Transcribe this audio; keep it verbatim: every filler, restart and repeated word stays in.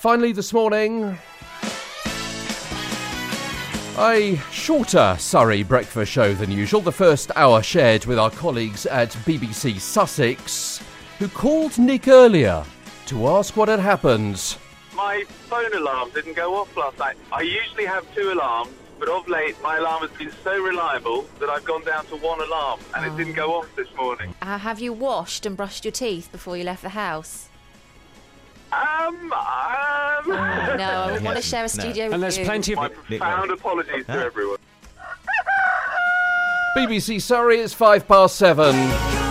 Finally this morning, a shorter Surrey breakfast show than usual. The first hour shared with our colleagues at B B C Sussex, who called Nick earlier to ask what had happened. My phone alarm didn't go off last night. I usually have two alarms, but of late my alarm has been so reliable that I've gone down to one alarm and oh. it didn't go off this morning. Uh, have you washed and brushed your teeth before you left the house? Um, um... Oh, no, I would want to share a studio no. with And there's you. plenty of... My profound apologies no. to everyone. B B C Surrey, it's five past seven.